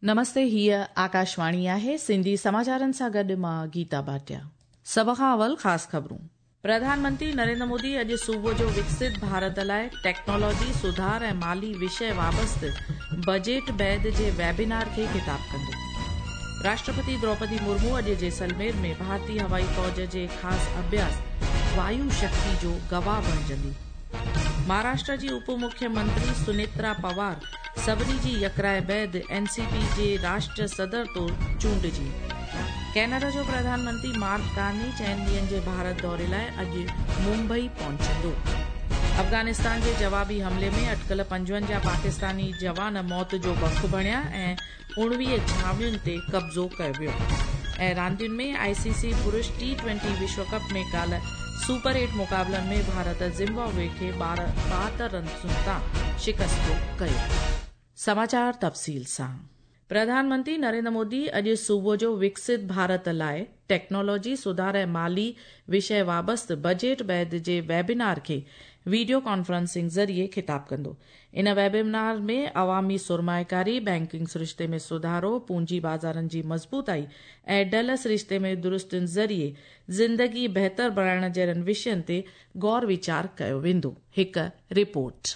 नमस्ते, हीअ आकाशवाणी आहे। सिंधी समाचारनि सां गॾु मां गीता भाटिया। सभ खां अवल ख़ासि ख़बरूं। प्रधानमंत्री नरेंद्र मोदी अॼु सुबुह जो विकसित भारत लाइ टेक्नोलॉजी सुधार ऐं माली विषय वाबस्तु बजट बैदि जे वेबिनार खे ख़िताब कंदो। राष्ट्रपति द्रौपदी मुर्मू अॼु जैसलमेर में भारतीय हवाई फ़ौज जे ख़ासि अभ्यास वायु शक्ति जो गवाह बणिजंदी। महाराष्ट्र जी उप मुख्यमंत्री सुनेत्रा पवार सभिनी जी यकराए बैदि एनसीपी जे राष्ट्र सदर तौर चूंडिजी। कैनेडा जो प्रधानमंत्री मार्क कार्नी 4 ॾींहनि जे भारत दौरे लाइ अॼु मुंबई पहुचंदो। अफगानिस्तान जे जवाबी हमले में अटकल 55 पाकिस्तानी जवान मौत जो भखु बणिया ऐं 19 छावनियुनि ते कब्ज़ो कयो वियो। ऐं रांदियुनि में आईसीसी पुरुष T20 विश्व कप में काल्ह सुपर 8 मुक़ाबलनि में भारत ज़िम्बाब्वे खे 72 रननि सां शिकस्त कयो। समाचार तफ़सील सां। प्रधानमंत्री नरेंद्र मोदी अॼु सुबुह जो विकसित भारत लाइ टेक्नोलॉजी सुधार ऐं माली विषय वाबस्तु बजट बैदि जे वेबिनार खे वीडियो कॉन्फ्रेंसिंग ज़रिए ख़िताब कंदो। इन वेबिनार में अवामी सुरमाएकारी, बैंकिंग सिरिश्ते में सुधारो, पूंजी बाज़ारनि जी मज़बूताई ऐं डलस रिश्ते में दुरुस्तियुनि ज़रिए ज़िंदगी बहितर बणाइण जहिड़नि विषयनि ते गौर वीचार कयो वेंदो। हिकु रिपोर्ट।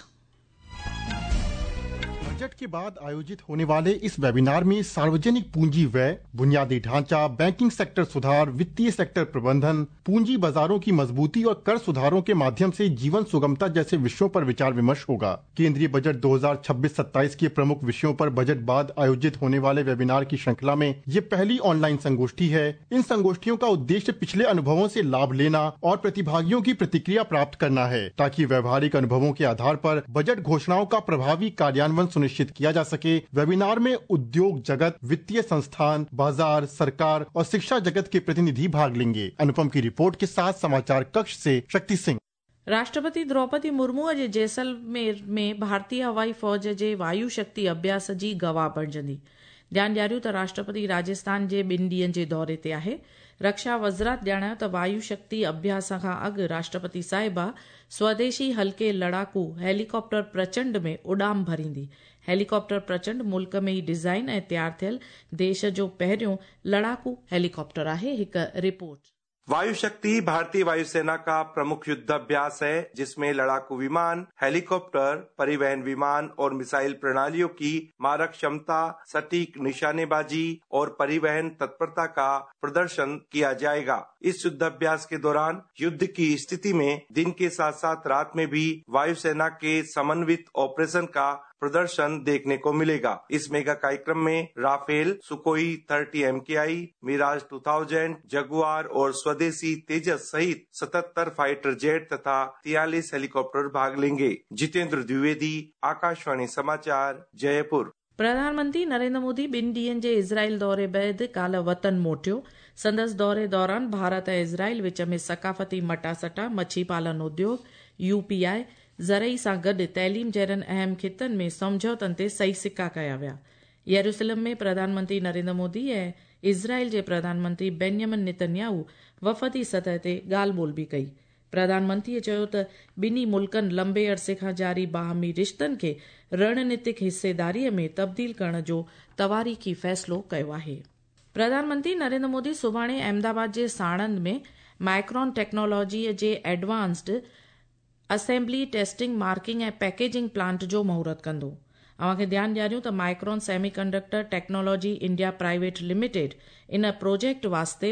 बजट के बाद आयोजित होने वाले इस वेबिनार में सार्वजनिक पूंजी व्यय, बुनियादी ढांचा, बैंकिंग सेक्टर सुधार, वित्तीय सेक्टर प्रबंधन, पूंजी बाजारों की मजबूती और कर सुधारों के माध्यम से जीवन सुगमता जैसे विषयों पर विचार विमर्श होगा। केंद्रीय बजट 2026-27 के प्रमुख विषयों पर बजट बाद आयोजित होने वाले वेबिनार की श्रृंखला में ये पहली ऑनलाइन संगोष्ठी है। इन संगोष्ठियों का उद्देश्य पिछले अनुभवों से लाभ लेना और प्रतिभागियों की प्रतिक्रिया प्राप्त करना है, ताकि व्यवहारिक अनुभवों के आधार पर बजट घोषणाओं का प्रभावी कार्यान्वयन सुनिश्चित किया जा सके। वेबिनार में उद्योग जगत, वित्तीय संस्थान, बाजार, सरकार और शिक्षा जगत के प्रतिनिधि भाग लेंगे। अनुपम की रिपोर्ट के साथ समाचार कक्ष से शक्ति सिंह। राष्ट्रपति द्रौपदी मुर्मू अॼु जैसलमेर में भारतीय हवाई फ़ौज जे वायु शक्ति अभ्यास जी गवाह बणिजंदी। ध्यानु ॾियारियो त राष्ट्रपति राजस्थान जे 2 ॾींहनि जे दौरे ते आहे। रक्षा वज़रात ॼाणायो त वायु शक्ति अभ्यास खां अॻु राष्ट्रपति साहिबा स्वदेशी हल्के लड़ाकू हेलीकॉप्टर प्रचंड में उॾाम भरींदी। हेलीकॉप्टर प्रचंड मुल्क में ई डिज़ाइन ऐं तयारु थियल देश जो पहिरियों लड़ाकू हेलीकॉप्टर आहे। हिकु रिपोर्ट। वायु शक्ति भारतीय वायुसेना का प्रमुख युद्ध अभ्यास है, जिसमें लड़ाकू विमान, हेलीकॉप्टर, परिवहन विमान और मिसाइल प्रणालियों की मारक क्षमता, सटीक निशानेबाजी और परिवहन तत्परता का प्रदर्शन किया जाएगा। इस युद्ध अभ्यास के दौरान युद्ध की स्थिति में दिन के साथ साथ रात में भी वायुसेना के समन्वित ऑपरेशन का प्रदर्शन देखने को मिलेगा। इस मेगा कार्यक्रम में Rafale, Sukhoi 30 MKI, Mirage 2000, Jaguar और स्वदेशी तेजस सहित 77 फाइटर जेट तथा 43 हेलीकॉप्टर भाग लेंगे। जितेंद्र द्विवेदी, आकाशवाणी समाचार, जयपुर। प्रधानमंत्री नरेंद्र मोदी 2 ॾींहनि जे इज़राइल दौरे बैदि काल्ह वतन मोटियो। संदसि दौरे दौरान भारत ऐं इज़राइल विच में सकाफ़ती मटासटा, मच्छी पालन उद्योग, UPI, ज़रई सां गॾु तइलीम जहिड़नि अहम खितनि में समझौतनि ते सही सिका कया विया। यरूशलम में प्रधानमंत्री नरेंद्र मोदी ऐं इज़राइल जे प्रधानमंत्री बेंजामिन नेतन्याहू वफ़दी सतह ते ॻाल्हि ॿोल बि कई। प्रधानमंत्रीअ चयो त ॿिन्ही मुल्कनि लंबे अरसे खां जारी बाहमी रिश्तनि खे रणनीतिक हिस्सेदारीअ में तब्दील करण जो तवारीख़ी फ़ैसिलो कयो आहे। प्रधानमंत्री नरेंद्र मोदी सुभाणे अहमदाबाद जे साणंद में माइक्रोन टेक्नोलॉजीअ जे एडवांस्ड असेंबली, टेस्टिंग, मार्किंग ऐं पैकेजिंग प्लांट जो महूरत कंदो। अव्हांखे ध्यानु ॾियारियूं त Micron semiconductor technology India private limited इन प्रोजेक्ट वास्ते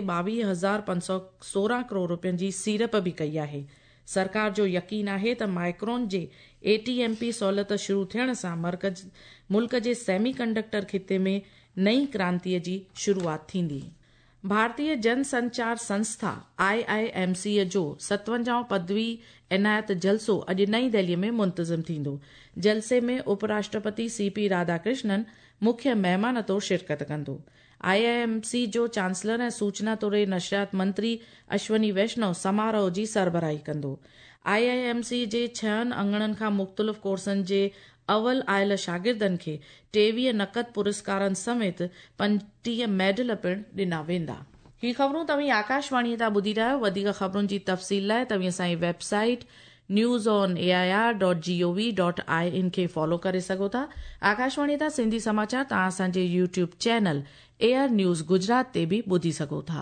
22,516 करोड़ रुपयनि जी सीड़प बि कई आहे। सरकार जो यकीन आहे त माइक्रोन जे ATMP सहूलियत शुरू थियण सां मुल्क जे सेमीकंडक्टर खिते में नई क्रांतीअ जी शुरूआत थींदी। भारतीय जनसंचार संस्था IIMC जो 57वां पदवी इनायत जलसो अॼु नई दिल्लीअ में मुंतज़िम थींदो। जलसे में उपराष्ट्रपति CP राधाकृष्णन मुख्य महिमान तौर शिरकत कंदो। IIMC जो चांसलर ऐं सूचना तौर नशियात मंत्री अश्वनी वैष्णव समारोह जी सरबराही कंदो। IIMC जे 6 अंगणनि खां मुख़्तलिफ़ कोर्सनि जे अवल आयल शागिर्दनि खे 23 नक़द पुरस्कारनि समेत 35 मेडल पिणु ॾिना वेंदा। ही ख़बरूं तव्हीं आकाशवाणी तां ॿुधी रहियो। वधीक ख़बरुनि जी तफ़सील लाइ तव्हीं असांजी वेबसाइट news.air.gov.in खे फॉलो करे सघो था। आकाशवाणी तां सिंधी समाचार तव्हां असांजे YouTube channel AIR News Gujarat ते बि ॿुधी सघो था।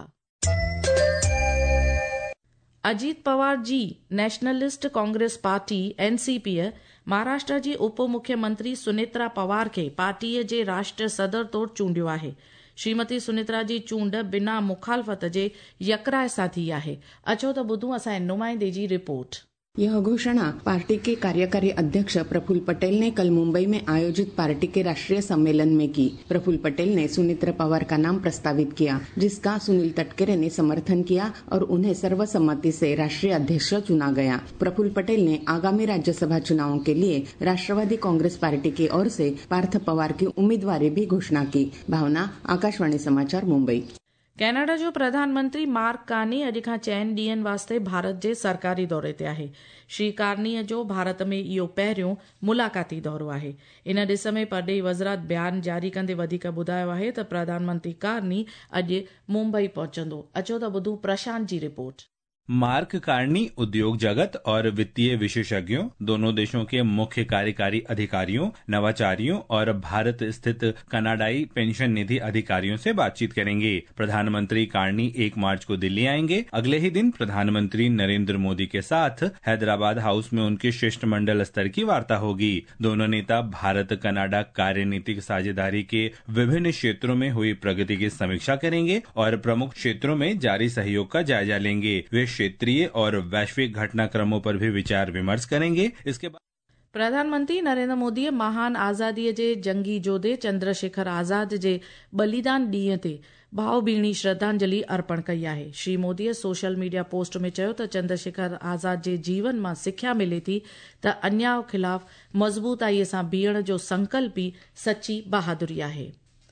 अजीत पवार जी नेशनलिस्ट कांग्रेस पार्टी एनसीपीअ महाराष्ट्र जी उप मुख्यमंत्री सुनेत्रा पवार खे पार्टीअ जे राष्ट्रीय सदर तौरु चूंडियो आहे। श्रीमती सुनेत्रा जी चूंड बिना मुखालफ़त जे यकराए सां थी आहे। अचो त ॿुधूं असांजे नुमाइंदे जी रिपोर्ट। यह घोषणा पार्टी के कार्यकारी अध्यक्ष प्रफुल्ल पटेल ने कल मुंबई में आयोजित पार्टी के राष्ट्रीय सम्मेलन में की। प्रफुल्ल पटेल ने सुनेत्रा पवार का नाम प्रस्तावित किया, जिसका सुनील तटकरे ने समर्थन किया और उन्हें सर्वसम्मति से राष्ट्रीय अध्यक्ष चुना गया। प्रफुल्ल पटेल ने आगामी राज्यसभा चुनावों के लिए राष्ट्रवादी कांग्रेस पार्टी की ओर से पार्थ पवार की उम्मीदवारी भी घोषणा की। भावना, आकाशवाणी समाचार, मुंबई। कैनेडा जो प्रधानमंत्री मार्क कार्नी अॼु खां 4 ॾींहनि वास्ते भारत जे सरकारी दौरे ते आहे। श्री कार्नीअ जो भारत में इहो पहिरियों मुलाक़ाती दौरो आहे। इन ॾिस में परॾेही वज़ारत बयान जारी कंदे वधीक ॿुधायो आहे त प्रधानमंत्री कार्नी अॼु मुंबई पहुचंदो। अचो त ॿुधूं प्रशांत जी रिपोर्ट। मार्क कार्नी उद्योग जगत और वित्तीय विशेषज्ञों, दोनों देशों के मुख्य कार्यकारी अधिकारियों, नवाचारियों और भारत स्थित कनाडाई पेंशन निधि अधिकारियों से बातचीत करेंगे। प्रधानमंत्री कार्नी 1 मार्च को दिल्ली आएंगे। अगले ही दिन प्रधानमंत्री नरेंद्र मोदी के साथ हैदराबाद हाउस में उनकी शिष्टमंडल स्तर की वार्ता होगी। दोनों नेता भारत कनाडा कार्यनीतिक साझेदारी के विभिन्न क्षेत्रों में हुई प्रगति की समीक्षा करेंगे और प्रमुख क्षेत्रों में जारी सहयोग का जायजा लेंगे। वे क्षेत्रीय और वैश्विक घटनाक्रमों पर भी विचार विमर्श करेंगे। इसके बाद प्रधानमंत्री नरेंद्र मोदी महान आज़ादीअ जे जंगी जोधे चंद्रशेखर आज़ाद जे बलिदान ॾींहं ते भावभीणी श्रद्धांजलि अर्पण कई आहे। श्री मोदीअ सोशल मीडिया पोस्ट में चयो त चंद्रशेखर आज़ाद जे जीवन मां सिख्या मिले थी त अन्याय ख़िलाफ़ मज़बूताईअ सां बीहण जो संकल्प ई सची बहादुरी आहे।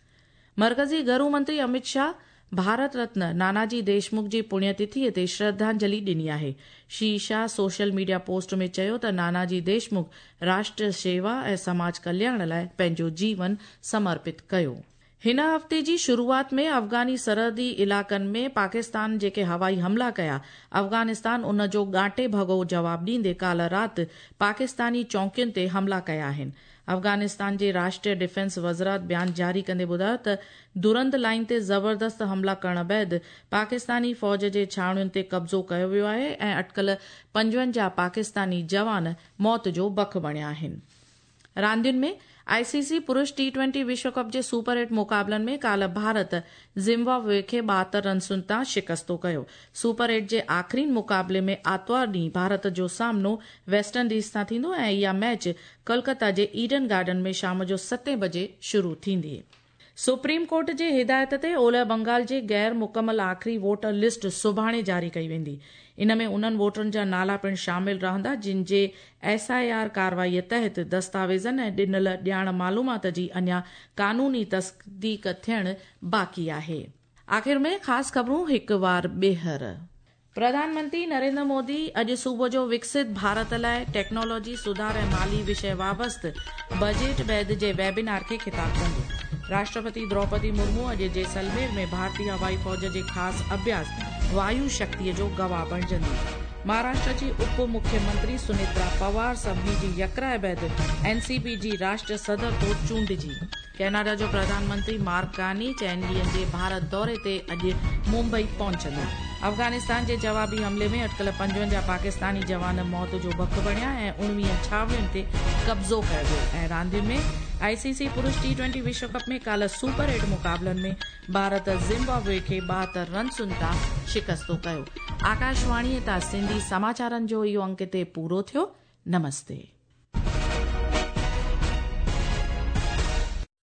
मर्कज़ी गृह मंत्री अमित शाह भारत रत्न नानाजी देशमुख जी पुण्यतिथीअ ते श्रद्धांजलि ॾिनी आहे। Shri Shah social media post में चयो त नानाजी देशमुख राष्ट्र सेवा ऐं समाज कल्याण लाइ पंहिंजो जीवन समर्पित कयो। हिन हफ़्ते जी शुरूआत में अफ़गानी सरहदी इलाक़नि में पाकिस्तान जेके हवाई हमला कया, अफ़गानिस्तान उन जो ॻाटे भॻो जवाब ॾींदे काल्ह राति पाकिस्तानी चौकियुनि ते हमला कया आहिनि। अफ़गानिस्तान जे राष्ट्रीय डिफेंस वज़ारत बयान जारी कंदे ॿुधायो त दुरंद लाइन ते ज़बरदस्त हमला करण बैदि पाकिस्तानी फ़ौज जे छावनियुनि ते कब्ज़ो कयो वियो आहे ऐं अटकल 55 पाकिस्तानी जवान मौत जो बख बणिया आहिनि। रांदियुनि में आईसीसी पुरुष T20 विश्व कप जे सुपर 8 मुक़ाबलनि में काल्ह भारत ज़िम्बाब्वे खे 72 रन्सुनि तां शिकस्तो कयो। सुपर 8 जे आख़िरी मुक़ाबले में आर्तवार ॾींहुं भारत जो सामनो वेस्ट इंडीज़ सां थींदो ऐं इहा मैच कोलकाता जे ईडन गार्डन में शाम जो 7 बजे शुरू थींदी। सुप्रीम कोर्ट जे हिदायत ते ओलह बंगाल जे गैर मुकमल आख़िरी वोटर लिस्ट सुभाणे जारी कई वेंदी। इन में उन्हनि वोटरनि जा नाला पिणु शामिल रहंदा जिन जे SIR कार्रवाईअ तहत दस्तावेज़नि ऐं ॾिनल ॼाण मालूमात जी अञा कानूनी तस्दीक थियण बाक़ी आहे। आख़िर में ख़ासि ख़बरूं हिकु बार ॿीहर। प्रधानमंत्री नरेंद्र मोदी अॼु सुबुह जो विकसित भारत लाइ टेक्नोलॉजी सुधार ऐं माली विषय वाबस्तु बजट बैदि जे वेबिनार खे ख़िताब कंदो। राष्ट्रपति द्रौपदी मुर्मू अॼु जैसलमेर में भारतीय हवाई फ़ौज जे ख़ासि अभ्यास वायु शक्तिअ जो गवाह बणजंदी। महाराष्ट्र जी उप मुख्यमंत्री सुनेत्रा पवार सभिनी जी यकराए बैदि एनसीपी जी राष्ट्रीय सदर तौरु चूंडिजी। कैनेडा जो प्रधानमंत्री मार्क कार्नी 4 ॾींहनि जे भारत दौरे ते अॼु मुंबई पहुचंदा। अफ़गानिस्तान जे जवाबी हमले में अटकल 55 पाकिस्तानी जवान मौत जो बख बणिया ऐं 19 छावनियुनि ते कब्ज़ो कयो वियो। ऐं रांदियुनि में आईसीसी पुरुष T20 विश्व कप में काल्ह सुपर 8 मुक़ाबलनि में भारत ज़िम्बाब्वे खे 72 रन्सुनि तां शिकस्तो कयो। आकाशवाणीअ तां सिंधी समाचारनि जो इहो अंक ते पूरो थियो। नमस्ते।